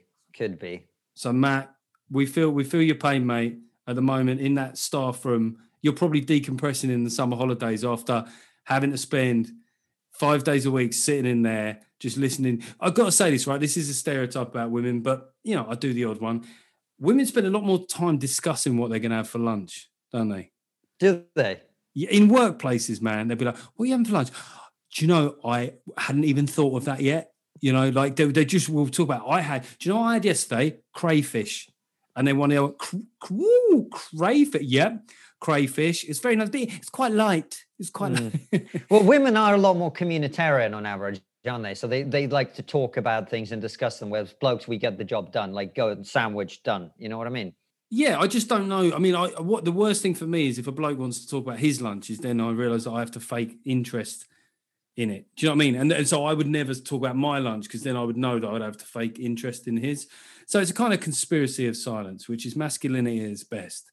So Matt, we feel your pain, mate. At the moment in that staff room, you're probably decompressing in the summer holidays after having to spend 5 days a week sitting in there just listening. I've got to say this, right? This is a stereotype about women, but I do the odd one. Women spend a lot more time discussing what they're going to have for lunch, don't they? Do they? Yeah, in workplaces, man, they'll be like, "What are you having for lunch?" Do you know, I hadn't even thought of that yet. Like they just will talk about. Do you know what I had yesterday? Crayfish. And then one of the crayfish. Yeah, crayfish. It's very nice. It's quite light. It's quite light. Well, women are a lot more communitarian on average, aren't they? So they like to talk about things and discuss them. Whereas blokes, we get the job done. Like go and sandwich done. You know what I mean? Yeah, I just don't know. I mean, what the worst thing for me is if a bloke wants to talk about his lunches, then I realise that I have to fake interest in it. Do you know what I mean? And so I would never talk about my lunch because then I would know that I'd have to fake interest in his. So it's a kind of conspiracy of silence, which is masculinity at its best.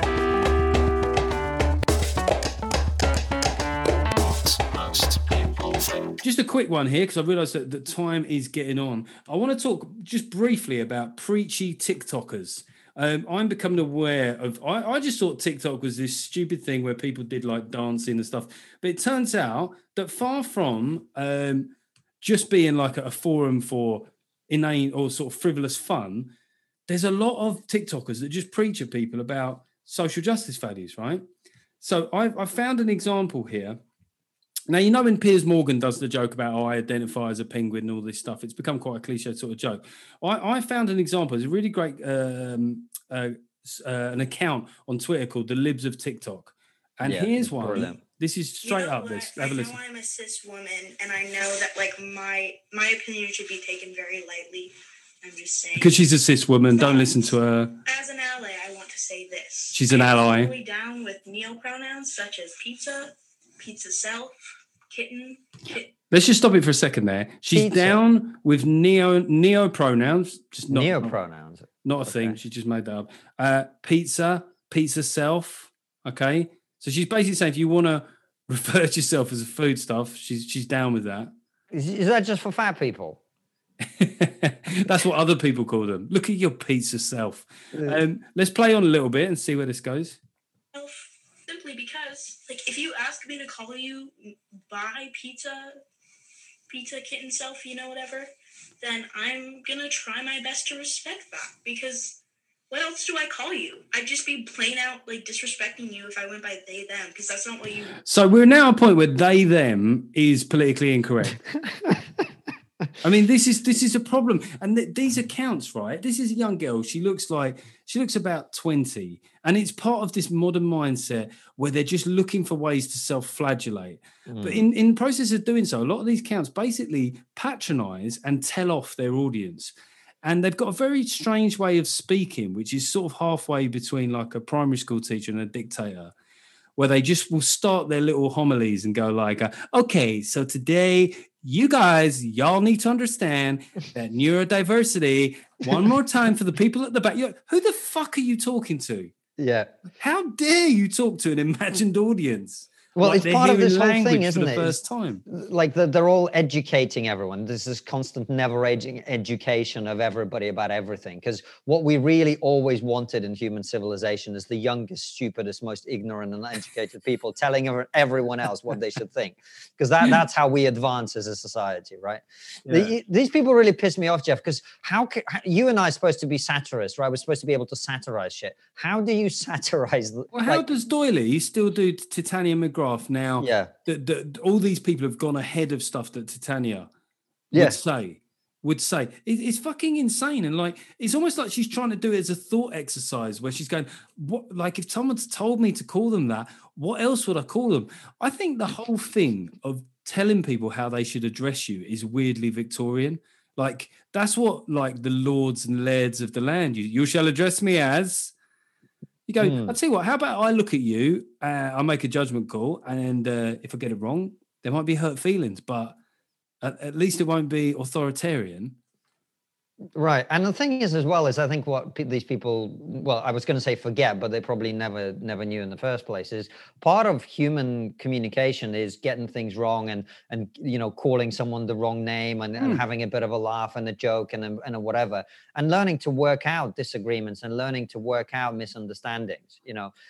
Just a quick one here because I realise that the time is getting on. I want to talk just briefly about preachy TikTokers. I'm becoming aware of. I just thought TikTok was this stupid thing where people did like dancing and stuff, but it turns out that far from just being like a forum for inane or sort of frivolous fun, there's a lot of TikTokers that just preach at people about social justice values, right? So I found an example here. Now, when Piers Morgan does the joke about, I identify as a penguin and all this stuff, it's become quite a cliche sort of joke. I found an example. It's a really great an account on Twitter called The Libs of TikTok. And here's one. Brilliant. This is straight up this. Have a listen. I know I'm a cis woman, and I know that my opinion should be taken very lightly. I'm just saying. Because she's a cis woman, don't listen to her. As an ally, I want to say this. She's an ally. I'm totally down with neopronouns such as pizza, pizza self, kitten. Let's just stop it for a second there. She's pizza. Down with neo pronouns. Just not neopronouns. Not a thing. She just made that up. Pizza self. Okay. So she's basically saying if you want to refer to yourself as a foodstuff, she's down with that. Is that just for fat people? That's what other people call them. Look at your pizza self. Let's play on a little bit and see where this goes. Simply simply because, like, if you ask me to call you by pizza kitten self, whatever, then I'm gonna try my best to respect that, because what else do I call you? I'd just be plain out, like, disrespecting you if I went by they, them, because that's not what you... So we're now at a point where they, them is politically incorrect. I mean, this is a problem. And these accounts, right? This is a young girl. She looks about 20. And it's part of this modern mindset where they're just looking for ways to self-flagellate. But in the process of doing so, a lot of these accounts basically patronize and tell off their audience. And they've got a very strange way of speaking, which is sort of halfway between like a primary school teacher and a dictator, where they just will start their little homilies and go like, okay, so today, y'all need to understand that neurodiversity, one more time for the people at the back. Who the fuck are you talking to? Yeah. How dare you talk to an imagined audience? Well, like it's part of this whole thing, isn't for it? The first time. Like they're all educating everyone. There's this constant never-ending education of everybody about everything. Because what we really always wanted in human civilization is the youngest, stupidest, most ignorant and uneducated people telling everyone else what they should think. Because that's how we advance as a society, right? Yeah. These people really piss me off, Jeff, because you and I are supposed to be satirists, right? We're supposed to be able to satirize shit. How do you satirize? Well, how does Doyley still do Titania McGrath now? Yeah. All these people have gone ahead of stuff that Titania would say. It's fucking insane. And like, it's almost like she's trying to do it as a thought exercise where she's going, what, like if someone's told me to call them that, what else would I call them? I think the whole thing of telling people how they should address you is weirdly Victorian. Like, that's what like the lords and lairds of the land, you shall address me as... You go, I'll tell you what, how about I look at you, I'll make a judgment call, and if I get it wrong, there might be hurt feelings, but at least it won't be authoritarian. Right. And the thing is, as well, is I think what these people, well, I was going to say forget, but they probably never knew in the first place, is part of human communication is getting things wrong and calling someone the wrong name and having a bit of a laugh and a joke and a whatever, and learning to work out disagreements and learning to work out misunderstandings,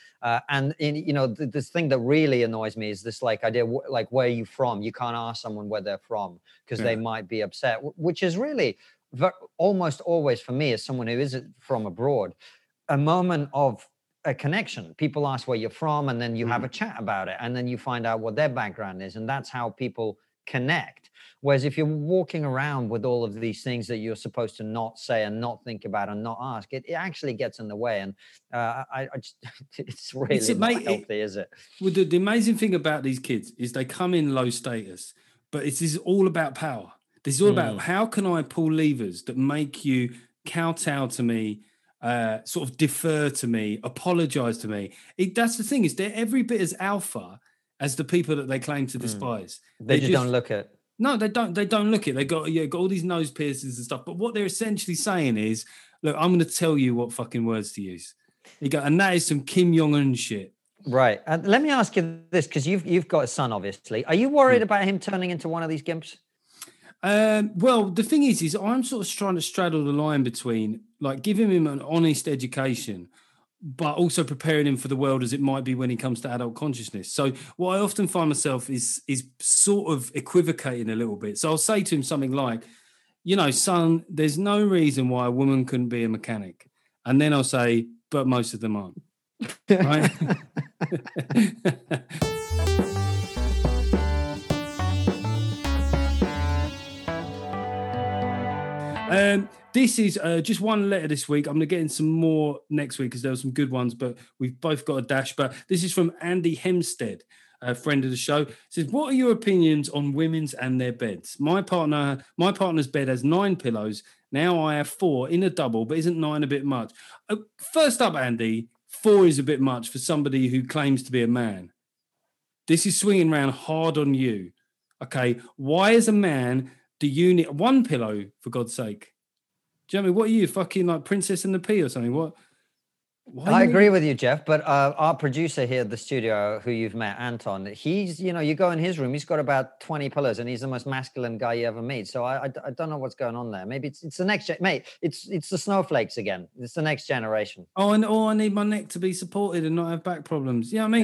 this thing that really annoys me is this like idea, like, where are you from? You can't ask someone where they're from because they might be upset, which is really almost always for me as someone who is from abroad, a moment of a connection. People ask where you're from and then you have a chat about it and then you find out what their background is, and that's how people connect. Whereas if you're walking around with all of these things that you're supposed to not say and not think about and not ask, it actually gets in the way. And it's really not healthy, is it? Well, the amazing thing about these kids is they come in low status, but this is all about power. This is all about how can I pull levers that make you kowtow to me, sort of defer to me, apologize to me. That's the thing, is they're every bit as alpha as the people that they claim to despise. They just don't look at. No, they don't. They don't look it. They got all these nose piercings and stuff. But what they're essentially saying is, look, I'm going to tell you what fucking words to use. You go, and that is some Kim Jong-un shit. Right. Let me ask you this, because you've got a son, obviously. Are you worried about him turning into one of these gimps? Well, the thing is I'm sort of trying to straddle the line between like giving him an honest education, but also preparing him for the world as it might be when he comes to adult consciousness. So what I often find myself is sort of equivocating a little bit. So I'll say to him something like, son, there's no reason why a woman couldn't be a mechanic. And then I'll say, but most of them aren't. Right? This is just one letter this week. I'm going to get in some more next week because there were some good ones, but we've both got a dash. But this is from Andy Hempstead, a friend of the show. It says, what are your opinions on women's and their beds? My partner's bed has 9 pillows. Now I have 4 in a double, but isn't 9 a bit much? First up, Andy, 4 is a bit much for somebody who claims to be a man. This is swinging around hard on you. Okay, why as a man do you need 1 pillow, for God's sake? Do you know what I mean? What are you, fucking like Princess and the Pea or something? What? I agree with you, Jeff, but our producer here at the studio, who you've met, Anton, he's, you go in his room, he's got about 20 pillows and he's the most masculine guy you ever meet. So I don't know what's going on there. Maybe it's the next, mate, it's the snowflakes again. It's the next generation. Oh, and I need my neck to be supported and not have back problems. You know what I mean?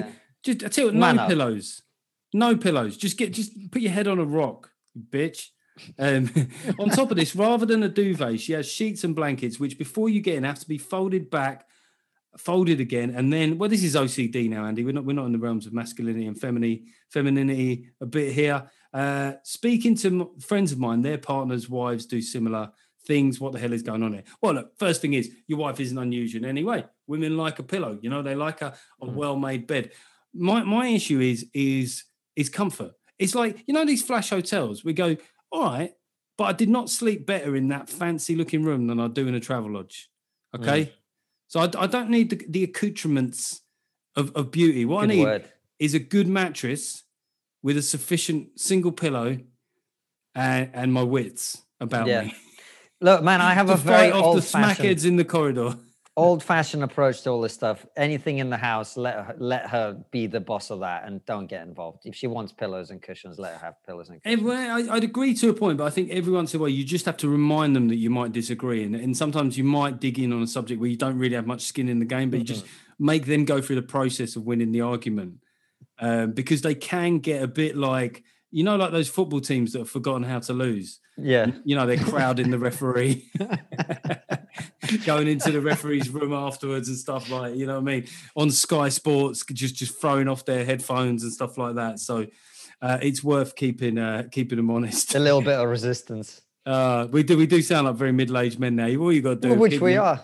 Just I tell you, what, Man no up. pillows, no pillows. Just put your head on a rock, you bitch. On top of this, rather than a duvet, she has sheets and blankets, which before you get in have to be folded back, folded again, and then. Well, this is OCD now, Andy. We're not in the realms of masculinity and femininity a bit here. Speaking to friends of mine, their partners' wives do similar things. What the hell is going on here? Well, look, first thing is your wife isn't unusual in any way. Women like a pillow, they like a well-made bed. My issue is comfort. It's like, these flash hotels. We go, all right, but I did not sleep better in that fancy looking room than I do in a travel lodge. Okay. So I don't need the accoutrements of beauty. What I need is a good mattress with a sufficient single pillow and my wits about me. Look, man, I have a very off the smackheads in the corridor. Old-fashioned approach to all this stuff. Anything in the house, let her be the boss of that, and don't get involved. If she wants pillows and cushions, let her have pillows and cushions. I'd agree to a point, but I think every once in a while you just have to remind them that you might disagree, and sometimes you might dig in on a subject where you don't really have much skin in the game, but you just make them go through the process of winning the argument, because they can get a bit like like those football teams that have forgotten how to lose. Yeah, they're crowding the referee. Going into the referee's room afterwards and stuff like, what I mean, on Sky Sports, just throwing off their headphones and stuff like that. So it's worth keeping them honest. A little bit of resistance. We do sound like very middle-aged men now. All you got to do, which we are.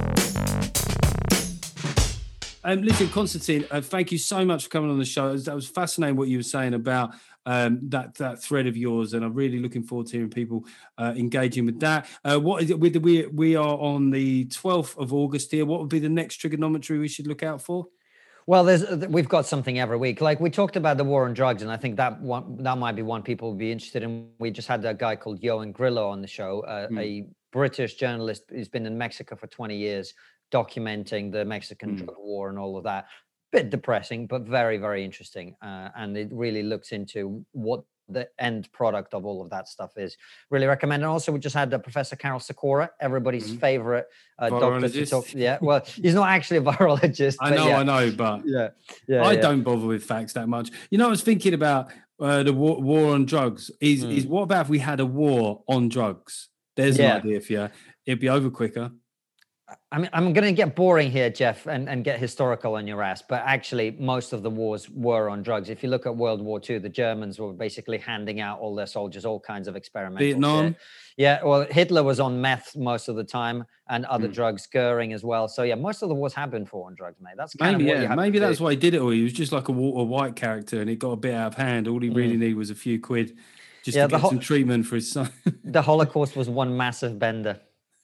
Listen, Konstantin, thank you so much for coming on the show. That was fascinating what you were saying about that thread of yours, and I'm really looking forward to hearing people engaging with that. What is it? We are on the 12th of August here. What would be the next trigonometry we should look out for? Well, we've got something every week. Like we talked about the war on drugs, and I think that might be one people would be interested in. We just had a guy called Johan Grillo on the show, a British journalist who's been in Mexico for 20 years, documenting the Mexican drug war and all of that. Bit depressing, but very, very interesting. And it really looks into what the end product of all of that stuff is. Really recommend. And also, we just had Professor Carol Sikora, everybody's favorite doctor to talk. Yeah, well, he's not actually a virologist. I know, but I don't bother with facts that much. I was thinking about the war on drugs. Is what about if we had a war on drugs? There's an idea for you. It'd be over quicker. I mean, I'm going to get boring here, Jeff, and get historical on your ass. But actually, most of the wars were on drugs. If you look at World War II, the Germans were basically handing out all their soldiers all kinds of experimental Vietnam. shit. Yeah, well, Hitler was on meth most of the time, and other drugs, Goering as well. So yeah, most of the wars have been fought on drugs, mate. That's kind of what you have maybe to that's do. why he did it all. He was just like a Walter White character, and it got a bit out of hand. All he really needed was a few quid just to get some treatment for his son. The Holocaust was one massive bender.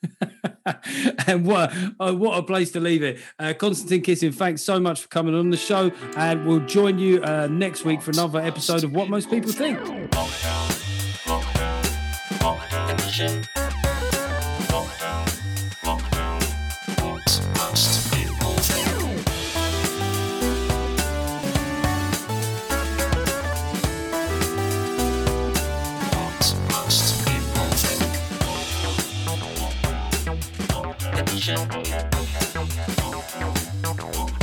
And what a place to leave it. Konstantin Kisin, thanks so much for coming on the show, and we'll join you next week for another episode of What Most People Think. Edition.